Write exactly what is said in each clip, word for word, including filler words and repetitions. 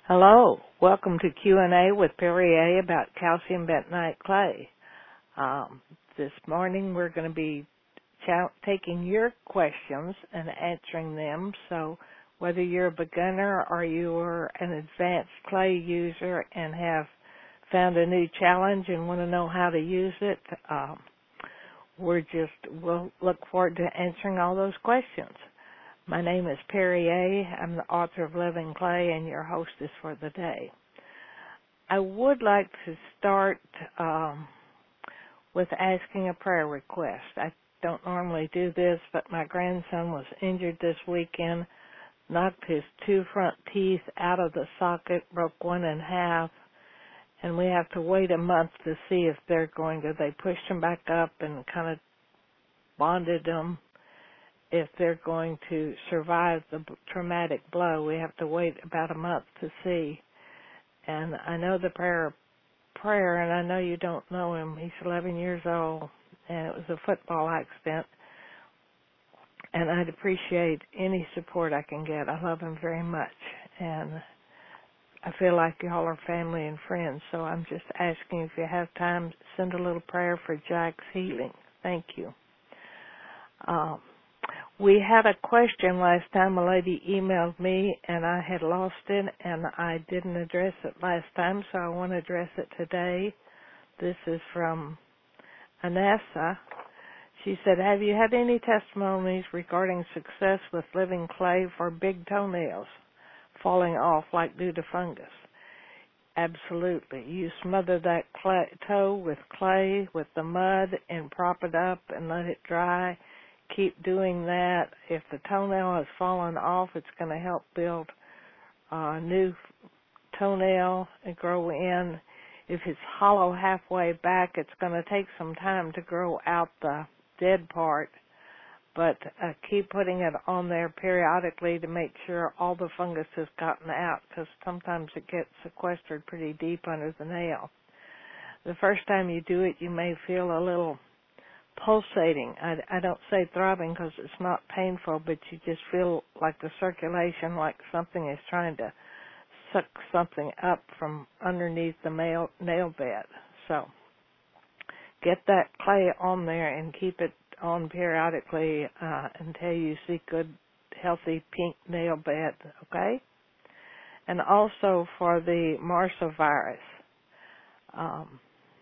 Hello, welcome to Q and A with Perry A about calcium bentonite clay. Um, this morning we're going to be ch- taking your questions and answering them. So whether you're a beginner or you're an advanced clay user and have found a new challenge and want to know how to use it, um, we're just we'll look forward to answering all those questions. My name is Perry A. I'm the author of Living Clay and your hostess for the day. I would like to start um, with asking a prayer request. I don't normally do this, but my grandson was injured this weekend, knocked his two front teeth out of the socket, broke one in half, and we have to wait a month to see if they're going to, they pushed him back up and kind of bonded them. If they're going to survive the traumatic blow, we have to wait about a month to see. And I know the prayer, prayer, and I know you don't know him. He's eleven years old, and it was a football accident. And I'd appreciate any support I can get. I love him very much, and I feel like y'all are family and friends. So I'm just asking if you have time, send a little prayer for Jack's healing. Thank you. Um, We had a question last time. A lady emailed me, and I had lost it, and I didn't address it last time, so I want to address it today. This is from Anessa. She said, have you had any testimonies regarding success with living clay for big toenails falling off like due to fungus? Absolutely. You smother that clay, toe with clay, with the mud, and prop it up and let it dry. Keep doing that. If the toenail has fallen off, it's going to help build a new toenail and grow in. If it's hollow halfway back, it's going to take some time to grow out the dead part. But uh, keep putting it on there periodically to make sure all the fungus has gotten out, because sometimes it gets sequestered pretty deep under the nail. The first time you do it, you may feel a little pulsating. I, I don't say throbbing because it's not painful, but you just feel like the circulation, like something is trying to suck something up from underneath the nail, nail bed. So get that clay on there and keep it on periodically uh, until you see good, healthy pink nail bed, okay? And also for the MRSA virus. Um,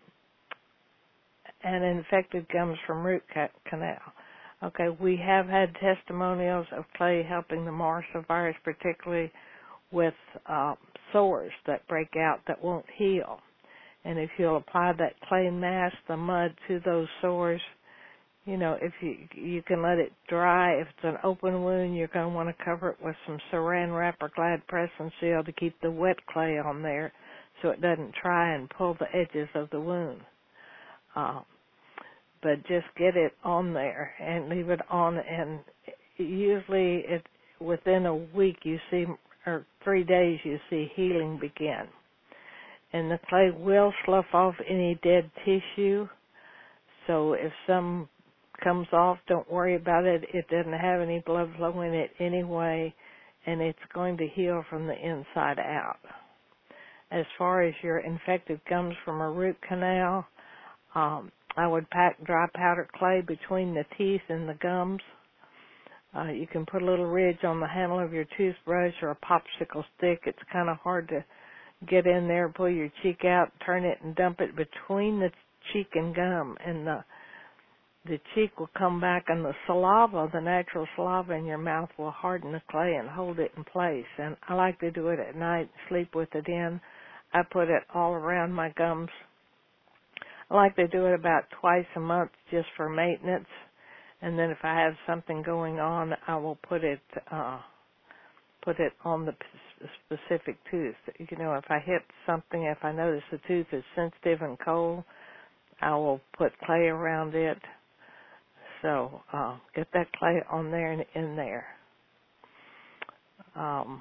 and infected gums from root canal. Okay, we have had testimonials of clay helping the MRSA virus, particularly with uh, sores that break out that won't heal. And if you'll apply that clay mass, the mud, to those sores, you know, if you you can let it dry. If it's an open wound, you're going to want to cover it with some saran wrap or Glad Press and Seal to keep the wet clay on there so it doesn't try and pull the edges of the wound. Uh, but just get it on there and leave it on, and usually it within a week you see, or three days you see healing begin. And the clay will slough off any dead tissue, so if some comes off, don't worry about it. It doesn't have any blood flow in it anyway, and it's going to heal from the inside out. As far as your infected gums from a root canal, Um, I would pack dry powdered clay between the teeth and the gums. Uh, you can put a little ridge on the handle of your toothbrush or a popsicle stick. It's kind of hard to get in there, pull your cheek out, turn it, and dump it between the cheek and gum. And the, the cheek will come back, and the saliva, the natural saliva in your mouth, will harden the clay and hold it in place. And I like to do it at night, sleep with it in. I put it all around my gums. I like to do it about twice a month just for maintenance, and then if I have something going on, I will put it uh, put it on the p- specific tooth. You know, if I hit something, if I notice the tooth is sensitive and cold, I will put clay around it. So uh, get that clay on there and in there. Um,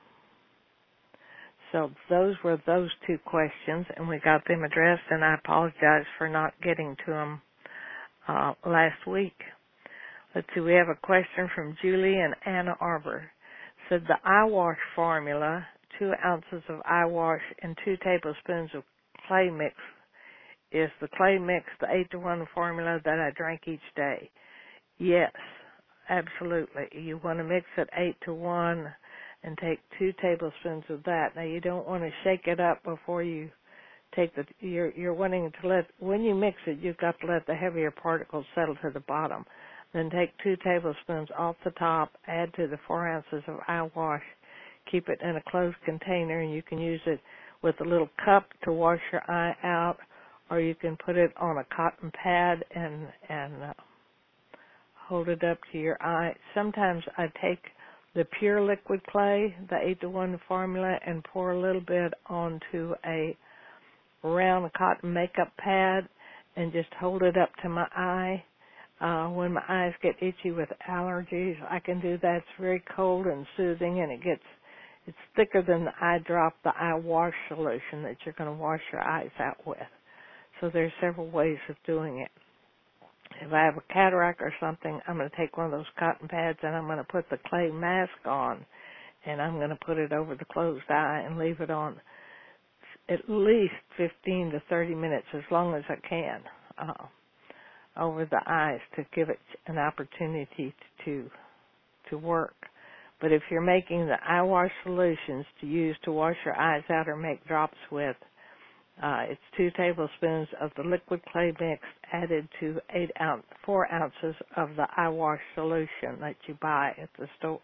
So those were those two questions, and we got them addressed, and I apologize for not getting to them uh, last week. Let's see, we have a question from Julie in Ann Arbor. Said the eye wash formula two ounces of eye wash and two tablespoons of clay mix. Is the clay mix the eight to one formula that I drink each day? Yes, absolutely. You want to mix it eight to one and take two tablespoons of that. Now, you don't want to shake it up before you take the, you're, you're wanting to let, when you mix it, you've got to let the heavier particles settle to the bottom. Then take two tablespoons off the top, add to the four ounces of eye wash, keep it in a closed container, and you can use it with a little cup to wash your eye out, or you can put it on a cotton pad and, and uh, hold it up to your eye. Sometimes I take the pure liquid clay, the eight to one formula, and pour a little bit onto a round cotton makeup pad and just hold it up to my eye. Uh, when my eyes get itchy with allergies, I can do that. It's very cold and soothing, and it gets, it's thicker than the eye drop, the eye wash solution that you're going to wash your eyes out with. So there's several ways of doing it. If I have a cataract or something, I'm going to take one of those cotton pads and I'm going to put the clay mask on, and I'm going to put it over the closed eye and leave it on at least fifteen to thirty minutes, as long as I can, uh, over the eyes to give it an opportunity to to work. But if you're making the eye wash solutions to use to wash your eyes out or make drops with, uh, it's two tablespoons of the liquid clay mix added to eight ounce, four ounces of the eye wash solution that you buy at the store.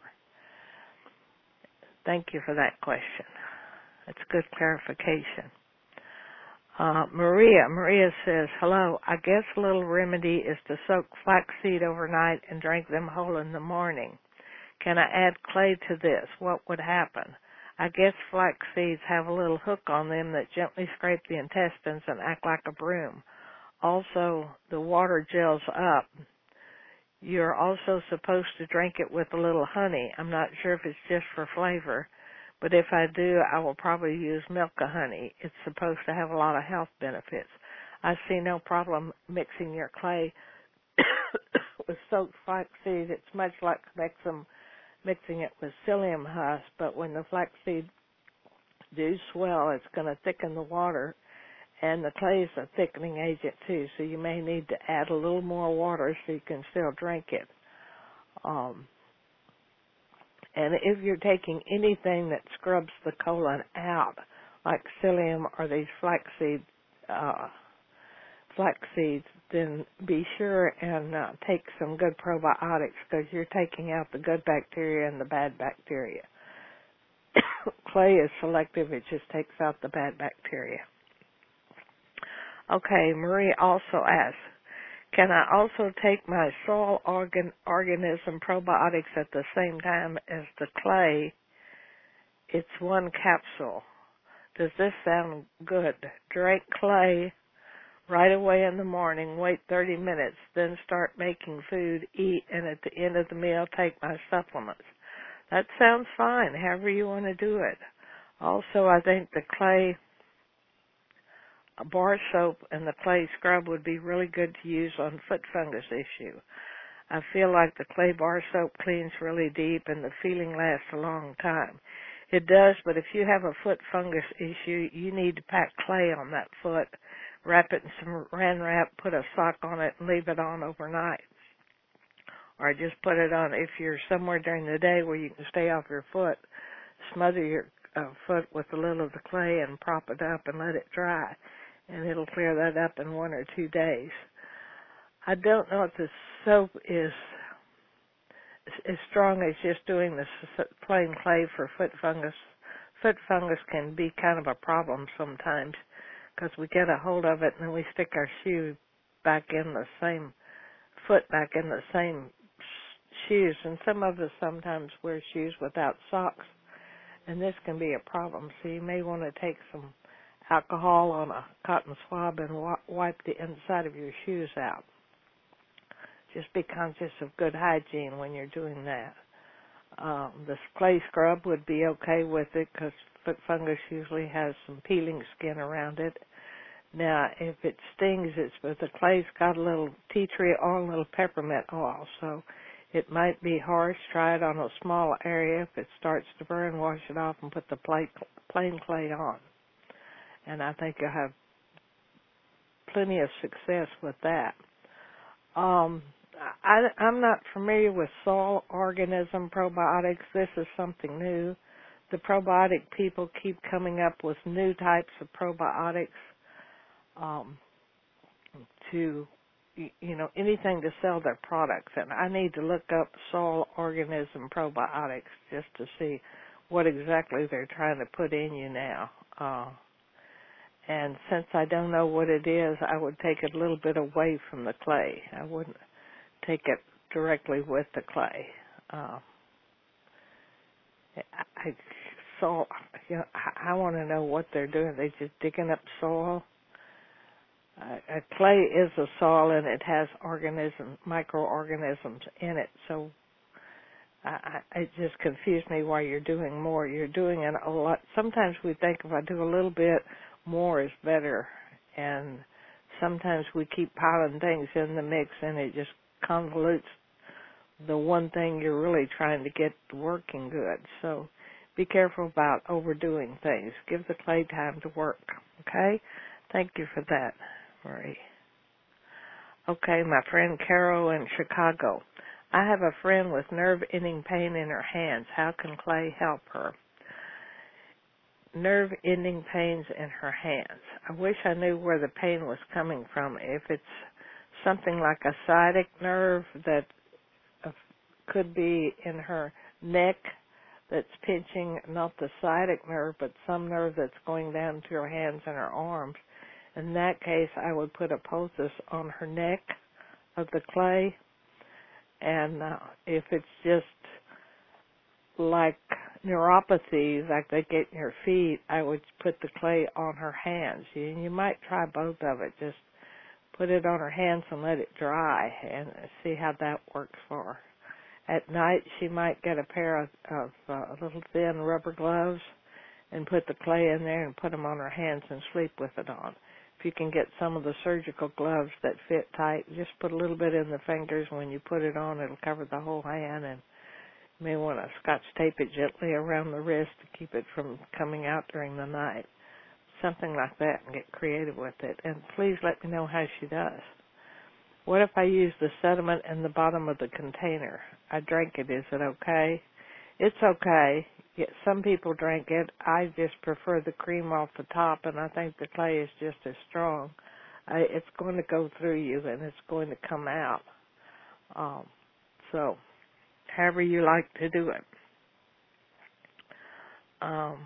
Thank you for that question. That's good clarification. Uh, Maria, Maria says, hello, I guess a little remedy is to soak flaxseed overnight and drink them whole in the morning. Can I add clay to this? What would happen? I guess flax seeds have a little hook on them that gently scrape the intestines and act like a broom. Also, the water gels up. You're also supposed to drink it with a little honey. I'm not sure if it's just for flavor, but if I do, I will probably use Milka honey. It's supposed to have a lot of health benefits. I see no problem mixing your clay with soaked flaxseed. It's much like mix them, mixing it with psyllium husk, but when the flaxseed do swell, it's going to thicken the water, and the clay is a thickening agent too, so you may need to add a little more water so you can still drink it. Um, And if you're taking anything that scrubs the colon out, like psyllium or these flaxseed, uh, flax seeds, then be sure and uh, take some good probiotics, because you're taking out the good bacteria and the bad bacteria. Clay is selective. It just takes out the bad bacteria. Okay, Marie also asks, can I also take my soil organ, organism probiotics at the same time as the clay? It's one capsule. Does this sound good? Drink clay right away in the morning, wait thirty minutes, then start making food, eat, and at the end of the meal, take my supplements. That sounds fine, however you want to do it. Also, I think the clay bar soap and the clay scrub would be really good to use on foot fungus issue. I feel like the clay bar soap cleans really deep and the feeling lasts a long time. It does, but if you have a foot fungus issue, you need to pack clay on that foot, wrap it in some Saran wrap, put a sock on it, and leave it on overnight. Or just put it on if you're somewhere during the day where you can stay off your foot, smother your uh, foot with a little of the clay and prop it up and let it dry, and it'll clear that up in one or two days. I don't know if the soap is as strong as just doing the plain clay for foot fungus. Foot fungus can be kind of a problem sometimes because we get a hold of it and then we stick our shoe back in the same, foot back in the same shoes. And some of us sometimes wear shoes without socks, and this can be a problem. So you may want to take some alcohol on a cotton swab and wa- wipe the inside of your shoes out. Just be conscious of good hygiene when you're doing that. Um, the clay scrub would be okay with it because foot fungus usually has some peeling skin around it. Now, if it stings, it's but the clay's got a little tea tree oil, a little peppermint oil. So It might be harsh. Try it on a small area. If it starts to burn, wash it off and put the plate, plain clay on. And I think you'll have plenty of success with that. Um, I, I'm not familiar with soil organism probiotics. This is something new. The probiotic people keep coming up with new types of probiotics um, to, you know, anything to sell their products. And I need to look up soil organism probiotics just to see what exactly they're trying to put in you now. Uh, and since I don't know what it is, I would take it a little bit away from the clay. I wouldn't take it directly with the clay. Uh, I saw, you know, I, I want to know what they're doing. They just digging up soil. Uh, a clay is a soil, and it has organisms, microorganisms in it. So I, I, it just confused me why you're doing more. You're doing it a lot. Sometimes we think if I do a little bit, more is better. And sometimes we keep piling things in the mix, and it just convolutes the one thing you're really trying to get working good. So be careful about overdoing things. Give the clay time to work, okay? Thank you for that, Marie. Okay, my friend Carol in Chicago. I have a friend with nerve-ending pain in her hands. How can clay help her? Nerve-ending pains in her hands. I wish I knew where the pain was coming from. If it's something like a sciatic nerve that could be in her neck that's pinching, not the sciatic nerve, but some nerve that's going down to her hands and her arms. In that case, I would put a poultice on her neck of the clay. And uh, if it's just like neuropathy, like they get in your feet, I would put the clay on her hands. You, you might try both of it. Just put it on her hands and let it dry and see how that works for her. At night, she might get a pair of, of uh, little thin rubber gloves and put the clay in there and put them on her hands and sleep with it on. If you can get some of the surgical gloves that fit tight, just put a little bit in the fingers. When you put it on, it'll cover the whole hand, and you may want to scotch tape it gently around the wrist to keep it from coming out during the night. Something like that, and get creative with it. And please let me know how she does. What if I use the sediment in the bottom of the container? I drank it. Is it okay? It's okay. Yeah, some people drink it. I just prefer the cream off the top, and I think the clay is just as strong. I, it's going to go through you, and it's going to come out. Um, so, however you like to do it. Um,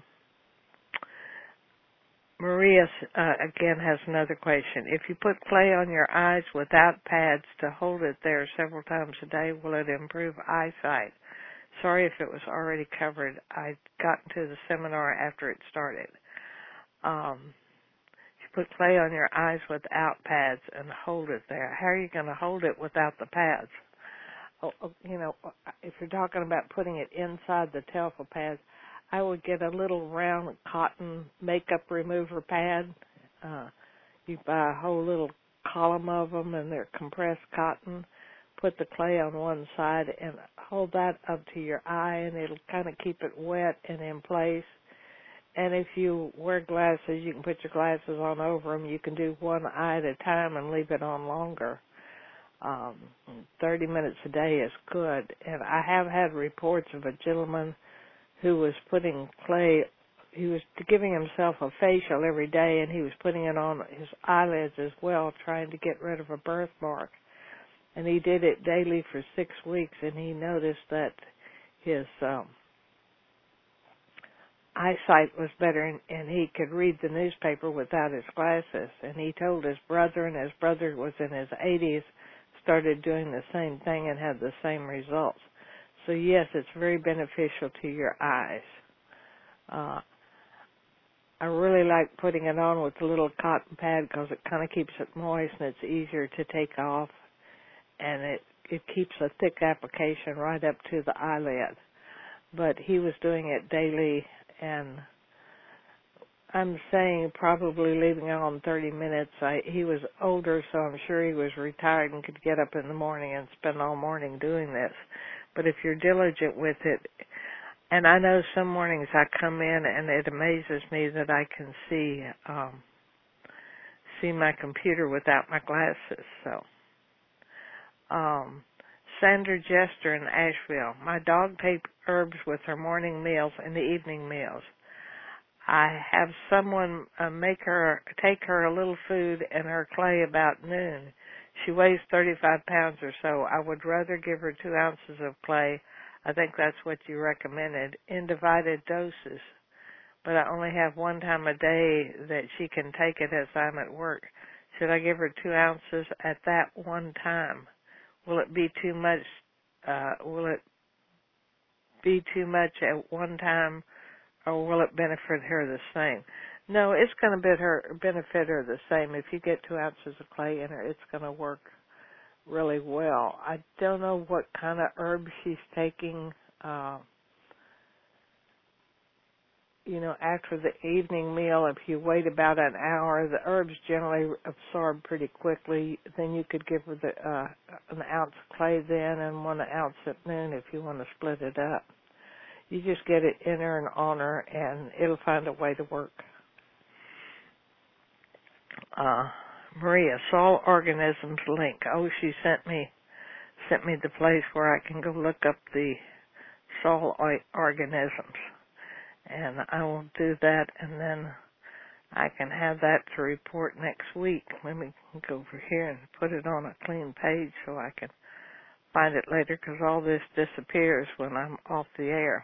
Maria, uh, again, has another question. If you put clay on your eyes without pads to hold it there several times a day, will it improve eyesight? Sorry if it was already covered. I got into the seminar after it started. Um, you put clay on your eyes without pads and hold it there. How are you going to hold it without the pads? Oh, oh, you know, if you're talking about putting it inside the Telfa pads, I would get a little round cotton makeup remover pad. Uh, you buy a whole little column of them, and they're compressed cotton. Put the clay on one side and hold that up to your eye, and it'll kind of keep it wet and in place. And if you wear glasses, you can put your glasses on over them. You can do one eye at a time and leave it on longer. Um, thirty minutes a day is good. And I have had reports of a gentleman who was putting clay, he was giving himself a facial every day, and he was putting it on his eyelids as well, trying to get rid of a birthmark. And he did it daily for six weeks, and he noticed that his um, eyesight was better, and, and he could read the newspaper without his glasses. And he told his brother, and his brother was in his eighties, started doing the same thing and had the same results. So yes, it's very beneficial to your eyes. Uh, I really like putting it on with a little cotton pad because it kind of keeps it moist and it's easier to take off, and it, it keeps a thick application right up to the eyelid. But he was doing it daily, and I'm saying probably leaving out in thirty minutes. I, he was older, so I'm sure he was retired and could get up in the morning and spend all morning doing this. But if you're diligent with it, and I know some mornings I come in and it amazes me that I can see um, see my computer without my glasses. So, um, Sandra Jester in Asheville. My dog takes herbs with her morning meals and the evening meals. I have someone uh, make her take her a little food and her clay about noon. She weighs thirty-five pounds or so. I would rather give her two ounces of clay. I think that's what you recommended, in divided doses. But I only have one time a day that she can take it as I'm at work. Should I give her two ounces at that one time? Will it be too much? Uh, will it be too much at one time? Or will it benefit her the same? No, it's going to benefit her, benefit her the same. If you get two ounces of clay in her, it's going to work really well. I don't know what kind of herb she's taking. Uh, you know, after the evening meal, if you wait about an hour, the herbs generally absorb pretty quickly. Then you could give her the, uh, an ounce of clay then and one ounce at noon if you want to split it up. You just get it in her and on her, and it'll find a way to work. Uh, Maria, Soil Organisms link. Oh, she sent me sent me the place where I can go look up the soil organisms, and I will do that, and then I can have that to report next week. Let me go over here and put it on a clean page so I can find it later, because all this disappears when I'm off the air.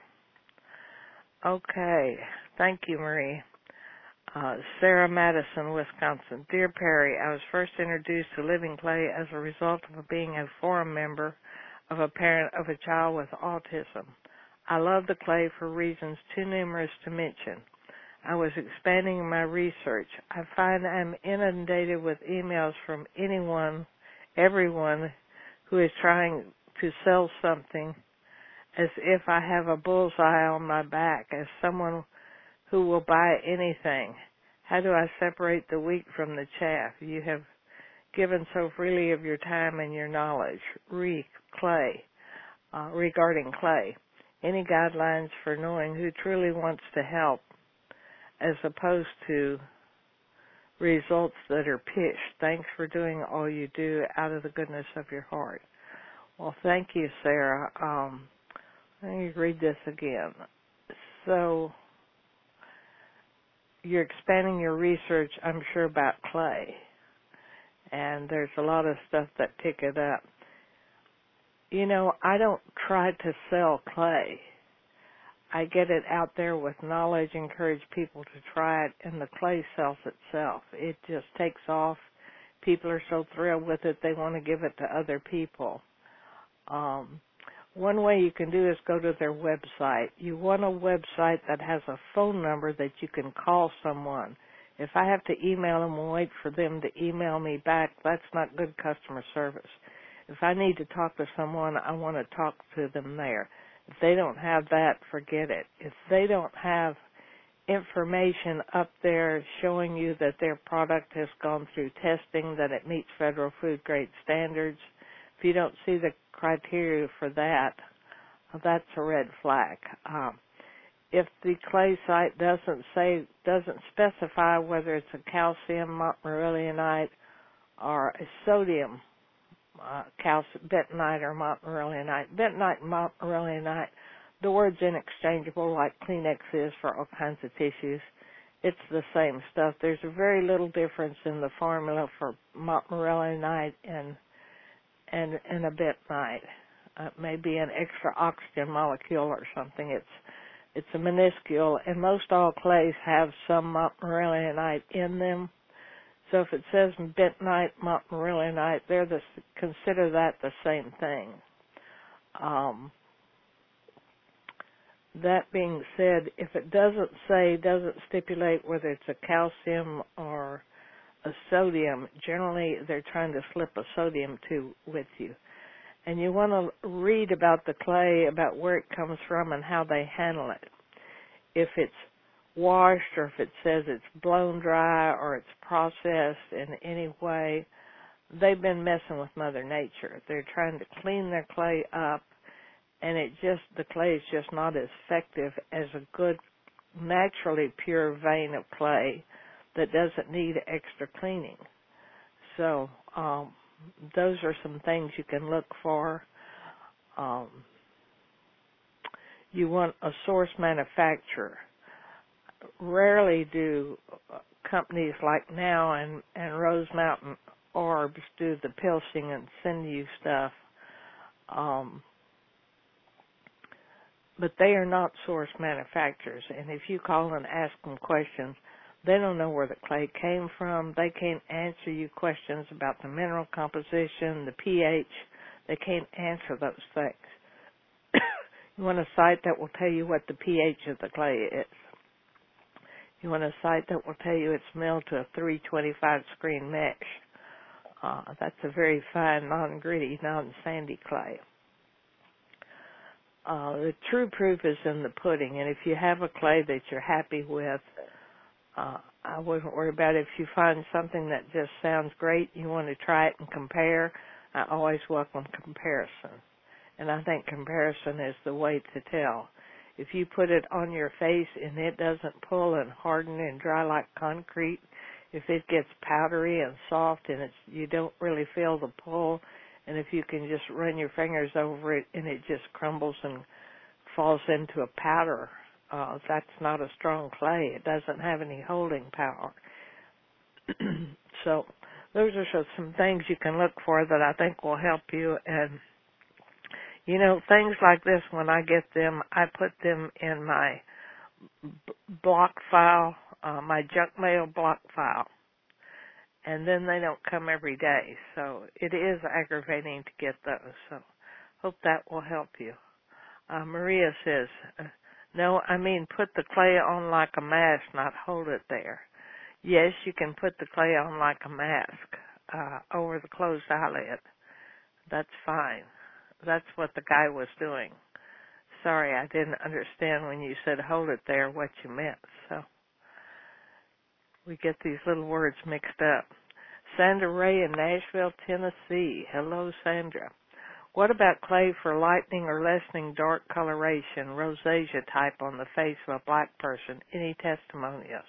Okay. Thank you, Marie. Uh, Sarah Madison, Wisconsin. Dear Perry, I was first introduced to living clay as a result of being a forum member of a parent of a child with autism. I love the clay for reasons too numerous to mention. I was expanding my research. I find I'm inundated with emails from anyone, everyone who is trying to sell something, as if I have a bullseye on my back, as someone who will buy anything. How do I separate the wheat from the chaff? You have given so freely of your time and your knowledge. Re clay, uh, regarding clay. Any guidelines for knowing who truly wants to help, as opposed to results that are pitched? Thanks for doing all you do out of the goodness of your heart. Well, thank you, Sarah. Um, Let me read this again. So, you're expanding your research, I'm sure, about clay. And there's a lot of stuff that pick it up. You know, I don't try to sell clay. I get it out there with knowledge, encourage people to try it, and the clay sells itself. It just takes off. People are so thrilled with it, they want to give it to other people. Um, One way you can do is go to their website. You want a website that has a phone number that you can call someone. If I have to email them and wait for them to email me back, that's not good customer service. If I need to talk to someone, I want to talk to them there. If they don't have that, forget it. If they don't have information up there showing you that their product has gone through testing, that it meets federal food grade standards, if you don't see the criteria for that, that's a red flag. Um, if the clay site doesn't say, doesn't specify whether it's a calcium montmorillonite or a sodium uh, calcium bentonite or montmorillonite, bentonite and montmorillonite, the word's interchangeable like Kleenex is for all kinds of tissues. It's the same stuff. There's a very little difference in the formula for montmorillonite and and, and a bentonite. Uh, maybe an extra oxygen molecule or something. It's it's a minuscule, and most all clays have some montmorillonite in them. So if it says bentonite, montmorillonite, they're the consider that the same thing. Um, that being said, if it doesn't say, doesn't stipulate whether it's a calcium or a sodium, generally they're trying to slip a sodium to with you. And you want to read about the clay, about where it comes from and how they handle it. If it's washed or if it says it's blown dry or it's processed in any way, they've been messing with Mother Nature. They're trying to clean their clay up, and it just, the clay is just not as effective as a good, naturally pure vein of clay that doesn't need extra cleaning. So um, those are some things you can look for. Um, you want a source manufacturer. Rarely do companies like Now and, and Rose Mountain Orbs do the pilching and send you stuff. Um, but they are not source manufacturers. And if you call and ask them questions, they don't know where the clay came from. They can't answer you questions about the mineral composition, the pH. They can't answer those things. You want a site that will tell you what the pH of the clay is. You want a site that will tell you it's milled to a three twenty-five screen mesh. Uh, that's a very fine, non-gritty, non-sandy clay. Uh, the true proof is in the pudding, and if you have a clay that you're happy with, uh, I wouldn't worry about it. If you find something that just sounds great, you want to try it and compare, I always welcome comparison. And I think comparison is the way to tell. If you put it on your face and it doesn't pull and harden and dry like concrete, if it gets powdery and soft and it's, you don't really feel the pull, and if you can just run your fingers over it and it just crumbles and falls into a powder, uh, that's not a strong clay. It doesn't have any holding power. So those are some things you can look for that I think will help you. And you know, things like this, when I get them, I put them in my b- block file, uh, my junk mail block file. And then they don't come every day. So it is aggravating to get those. So hope that will help you. Uh, Maria says, uh, no, I mean put the clay on like a mask, not hold it there. Yes, you can put the clay on like a mask uh, over the closed eyelid. That's fine. That's what the guy was doing. Sorry, I didn't understand when you said hold it there what you meant. So we get these little words mixed up. Sandra Ray in Nashville, Tennessee. Hello, Sandra. What about clay for lightening or lessening dark coloration, rosacea type on the face of a black person? Any testimonials?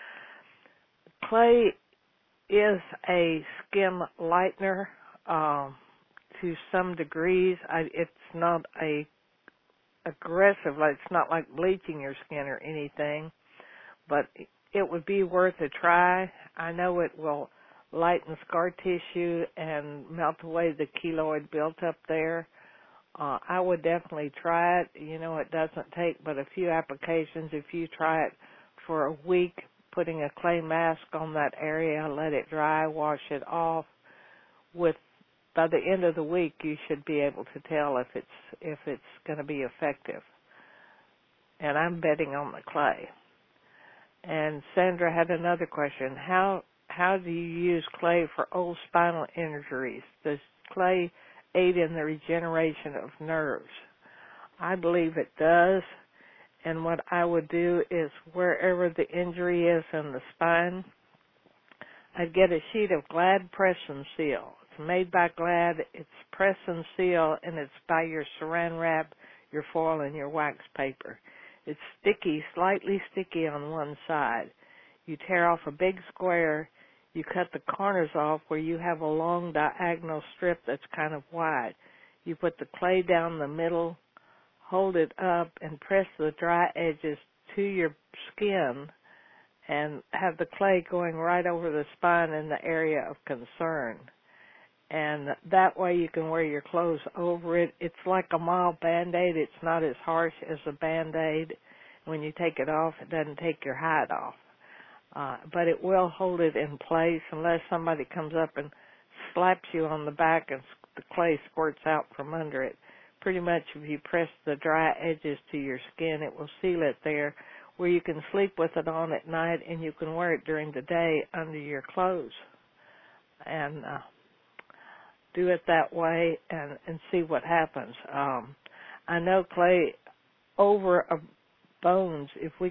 Clay is a skin lightener. Um, to some degrees. I, it's not a aggressive, like it's not like bleaching your skin or anything, but it would be worth a try. I know it will lighten scar tissue and melt away the keloid built up there. Uh, I would definitely try it. You know, it doesn't take but a few applications. If you try it for a week, putting a clay mask on that area, let it dry, wash it off. With by the end of the week, you should be able to tell if it's if it's going to be effective. And I'm betting on the clay. And Sandra had another question. How how do you use clay for old spinal injuries? Does clay aid in the regeneration of nerves? I believe it does. And what I would do is wherever the injury is in the spine, I'd get a sheet of Glad Press and Seal. It's made by Glad. It's press and seal, and it's by your saran wrap, your foil, and your wax paper. It's sticky, slightly sticky on one side. You tear off a big square. You cut the corners off where you have a long diagonal strip that's kind of wide. You put the clay down the middle, hold it up, and press the dry edges to your skin and have the clay going right over the spine in the area of concern. And that way you can wear your clothes over it. It's like a mild Band-Aid. It's not as harsh as a Band-Aid. When you take it off, it doesn't take your hide off. Uh, but it will hold it in place unless somebody comes up and slaps you on the back and the clay squirts out from under it. Pretty much if you press the dry edges to your skin, it will seal it there where you can sleep with it on at night and you can wear it during the day under your clothes. And uh, do it that way and, and see what happens. Um, I know clay over a bones, if we could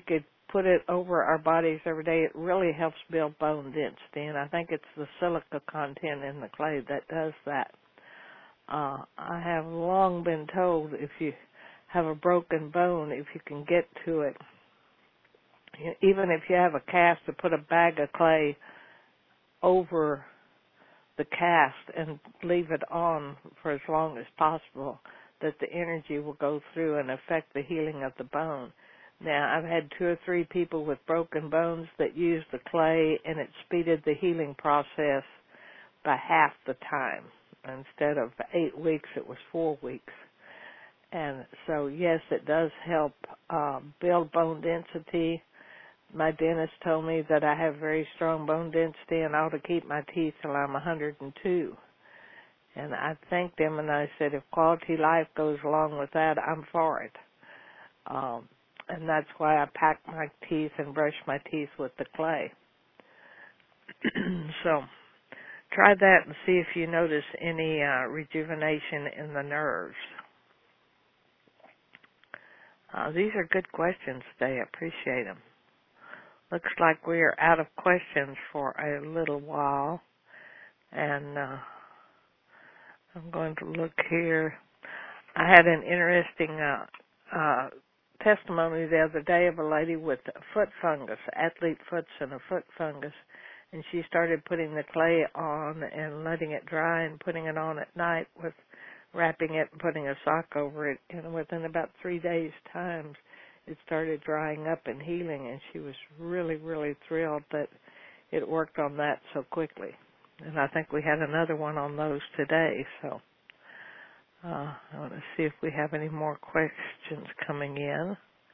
put it over our bodies every day, it really helps build bone density, and I think it's the silica content in the clay that does that. Uh, I have long been told if you have a broken bone, if you can get to it, even if you have a cast, to put a bag of clay over the cast and leave it on for as long as possible, that the energy will go through and affect the healing of the bone. Now, I've had two or three people with broken bones that used the clay, and it speeded the healing process by half the time. Instead of eight weeks, it was four weeks. And so, yes, it does help uh, build bone density. My dentist told me that I have very strong bone density and I ought to keep my teeth till I'm one hundred two. And I thanked him and I said, if quality life goes along with that, I'm for it. Um, and that's why I pack my teeth and brush my teeth with the clay. So try that and see if you notice any uh, rejuvenation in the nerves. Uh, these are good questions today. I appreciate them. Looks like we are out of questions for a little while. And uh, I'm going to look here. I had an interesting uh, uh, testimony the other day of a lady with a foot fungus, athlete foots and a foot fungus. And she started putting the clay on and letting it dry and putting it on at night with wrapping it and putting a sock over it. And within about three days' time, it started drying up and healing. And she was really, really thrilled that it worked on that so quickly. And I think we had another one on those today. So uh, I want to see if we have any more questions coming in.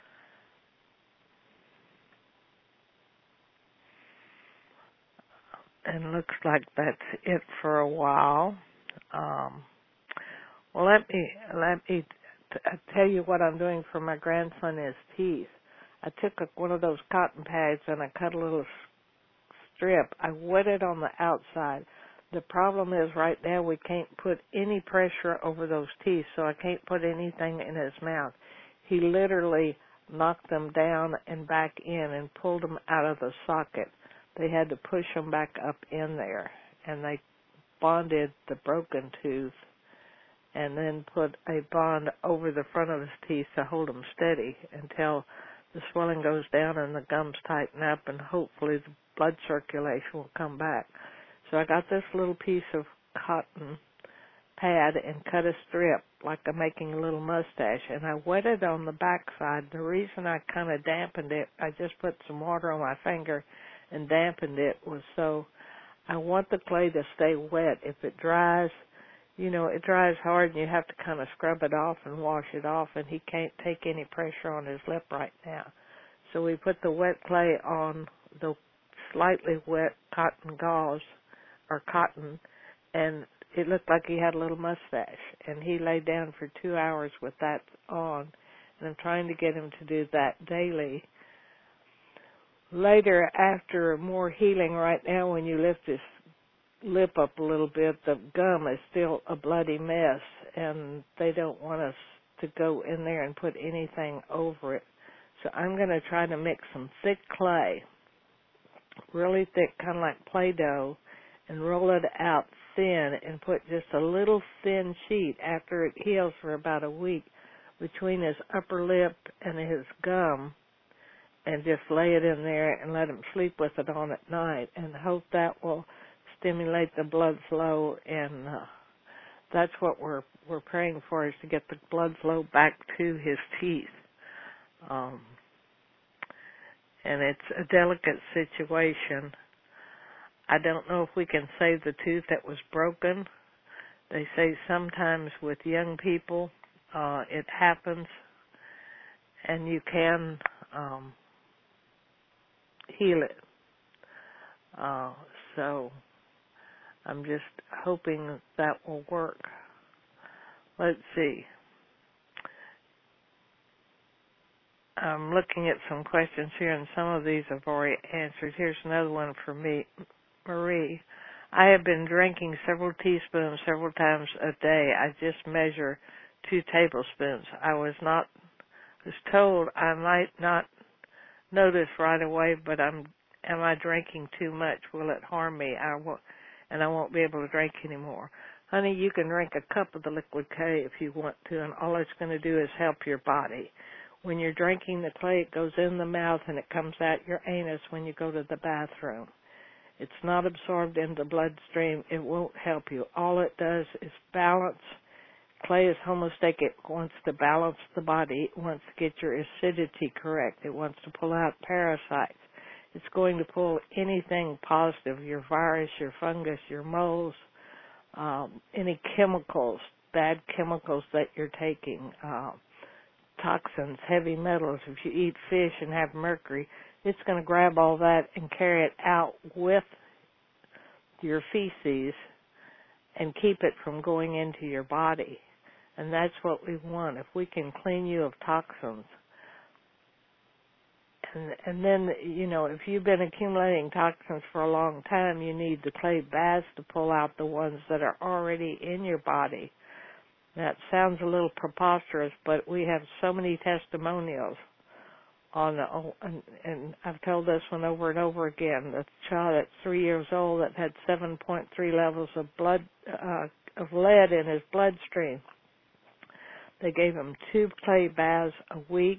And looks like that's it for a while. Um, well, let me let me t- tell you what I'm doing for my grandson, his teeth. I took a, one of those cotton pads and I cut a little strip. I wet it on the outside. The problem is right now we can't put any pressure over those teeth, so I can't put anything in his mouth. He literally knocked them down and back in and pulled them out of the socket. They had to push them back up in there, and they bonded the broken tooth and then put a bond over the front of his teeth to hold them steady until the swelling goes down and the gums tighten up, and hopefully the blood circulation will come back. So I got this little piece of cotton pad and cut a strip like I'm making a little mustache, and I wet it on the back side. The reason I kind of dampened it, I just put some water on my finger and dampened it, was so I want the clay to stay wet. If it dries, you know, it dries hard and you have to kind of scrub it off and wash it off, and he can't take any pressure on his lip right now. So we put the wet clay on the slightly wet cotton gauze or cotton, and it looked like he had a little mustache, and he lay down for two hours with that on, and I'm trying to get him to do that daily. Later, after more healing, right now when you lift his lip up a little bit, the gum is still a bloody mess, and they don't want us to go in there and put anything over it. So I'm going to try to mix some thick clay, really thick, kind of like Play-Doh, and roll it out thin and put just a little thin sheet after it heals for about a week between his upper lip and his gum, and just lay it in there and let him sleep with it on at night, and hope that will stimulate the blood flow. And uh, that's what we're we're praying for, is to get the blood flow back to his teeth. Um, and it's a delicate situation. I don't know if we can save the tooth that was broken. They say sometimes with young people uh, it happens, and you can um, heal it. Uh, so I'm just hoping that will work. Let's see. I'm looking at some questions here, and some of these I've already answered. Here's another one for me, Marie. I have been drinking several teaspoons several times a day. I just measure two tablespoons. I was not was told I might not notice right away, but I'm, am I drinking too much? Will it harm me? I won't, and I won't be able to drink anymore. Honey, you can drink a cup of the liquid clay if you want to, and all it's going to do is help your body. When you're drinking the clay, it goes in the mouth and it comes out your anus when you go to the bathroom. It's not absorbed in the bloodstream. It won't help you. All it does is balance. Clay is homeostatic. It wants to balance the body. It wants to get your acidity correct. It wants to pull out parasites. It's going to pull anything positive, your virus, your fungus, your moles, um, any chemicals, bad chemicals that you're taking, uh, toxins, heavy metals. If you eat fish and have mercury, it's going to grab all that and carry it out with your feces and keep it from going into your body. And that's what we want. If we can clean you of toxins. And, and then, you know, if you've been accumulating toxins for a long time, you need the clay baths to pull out the ones that are already in your body. That sounds a little preposterous, but we have so many testimonials on, and, and I've told this one over and over again. The child that's three years old that had seven point three levels of blood uh, of lead in his bloodstream. They gave him two clay baths a week,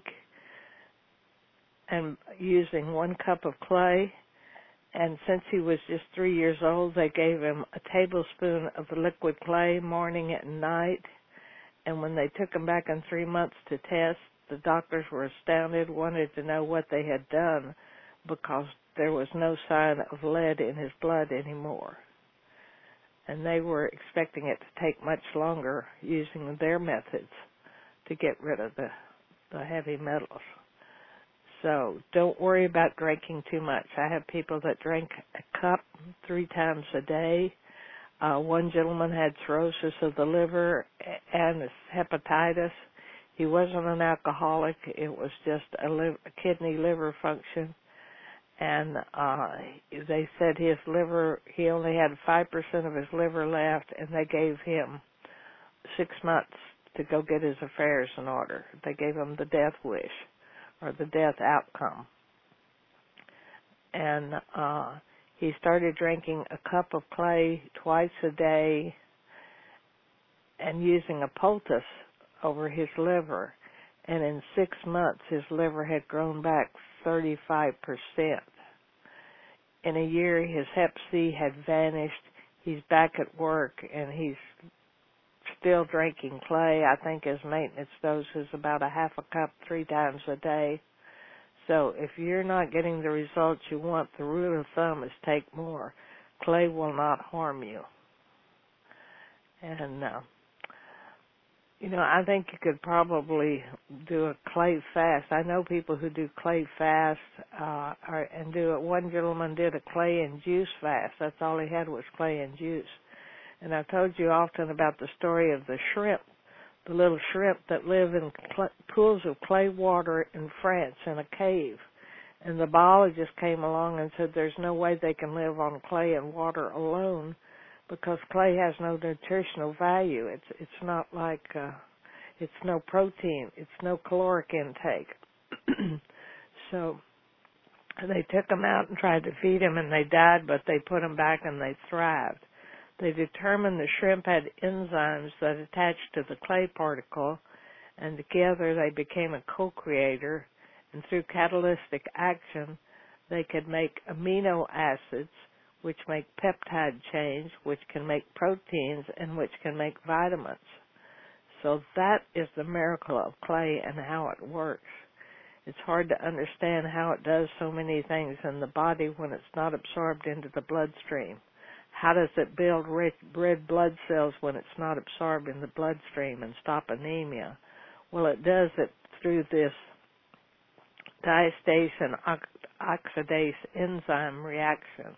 and using one cup of clay. And since he was just three years old, they gave him a tablespoon of the liquid clay morning and night. And when they took him back in three months to test, the doctors were astounded, wanted to know what they had done because there was no sign of lead in his blood anymore. And they were expecting it to take much longer using their methods to get rid of the, the heavy metals. So don't worry about drinking too much. I have people that drink a cup three times a day. Uh, one gentleman had cirrhosis of the liver and hepatitis. He wasn't an alcoholic. It was just a, liv- a kidney liver function. And uh, they said his liver, he only had five percent of his liver left, and they gave him six months to go get his affairs in order. They gave him the death wish or the death outcome. And uh, he started drinking a cup of clay twice a day and using a poultice over his liver. And in six months, his liver had grown back thirty-five percent. In a year, his hep C had vanished. He's back at work, and he's still drinking clay. I think his maintenance dose is about a half a cup three times a day. So if you're not getting the results you want, the rule of thumb is take more. Clay will not harm you. And, uh, you know, I think you could probably do a clay fast. I know people who do clay fast uh, or, and do it. One gentleman did a clay and juice fast. That's all he had was clay and juice. And I've told you often about the story of the shrimp, the little shrimp that live in cl- pools of clay water in France in a cave. And the biologist came along and said there's no way they can live on clay and water alone because clay has no nutritional value. It's it's not like, uh, it's no protein, it's no caloric intake. So they took them out and tried to feed them and they died, but they put them back and they thrived. They determined the shrimp had enzymes that attached to the clay particle, and together they became a co-creator, and through catalytic action, they could make amino acids, which make peptide chains, which can make proteins, and which can make vitamins. So that is the miracle of clay and how it works. It's hard to understand how it does so many things in the body when it's not absorbed into the bloodstream. How does it build red, red blood cells when it's not absorbed in the bloodstream and stop anemia? Well, it does it through this diastase and oxidase enzyme reaction.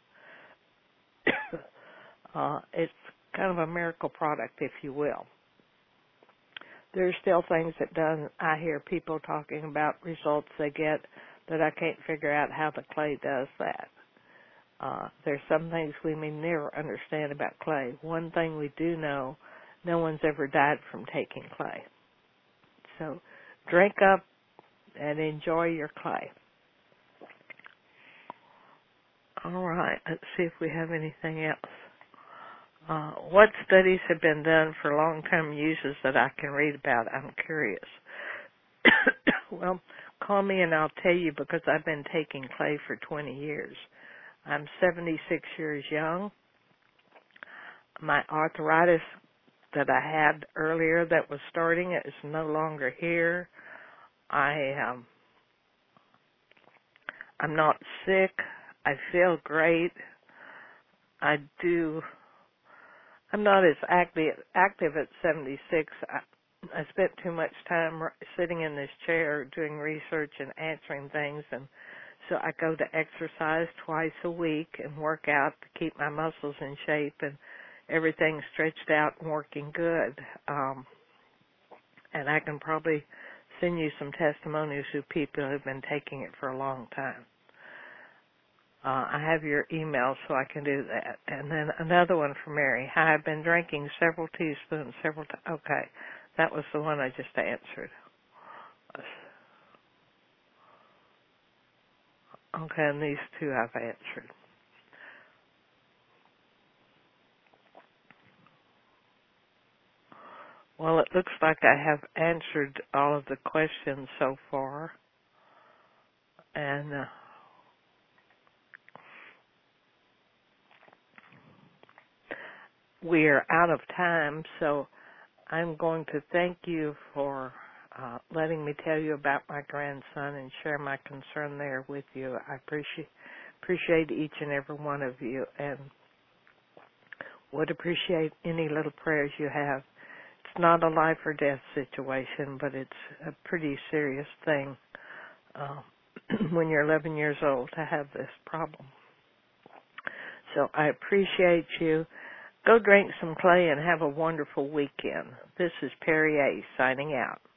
uh, it's kind of a miracle product, if you will. There's still things that done. I hear people talking about results they get that I can't figure out how the clay does that. Uh, there's some things we may never understand about clay. One thing we do know, no one's ever died from taking clay. So drink up and enjoy your clay. All right, let's see if we have anything else. Uh, what studies have been done for long-term uses that I can read about? I'm curious. Well, call me and I'll tell you because I've been taking clay for twenty years. I'm seventy-six years young. My arthritis that I had earlier that was starting is no longer here. I, um, I'm not sick. I feel great. I do. I'm not as active active at seventy-six. I, I spent too much time sitting in this chair doing research and answering things, and so I go to exercise twice a week and work out to keep my muscles in shape and everything stretched out and working good. Um, and I can probably send you some testimonies of people who have been taking it for a long time. Uh, I have your email, so I can do that. And then another one for Mary. Hi, I've been drinking several teaspoons, several times. Okay, that was the one I just answered. Okay, and these two I've answered. Well, it looks like I have answered all of the questions so far. And uh, we are out of time, so I'm going to thank you for uh, letting me tell you about my grandson and share my concern there with you. I appreciate appreciate each and every one of you and would appreciate any little prayers you have. It's not a life or death situation, but it's a pretty serious thing uh, when you're eleven years old to have this problem. So I appreciate you. Go drink some clay and have a wonderful weekend. This is Perry A. signing out.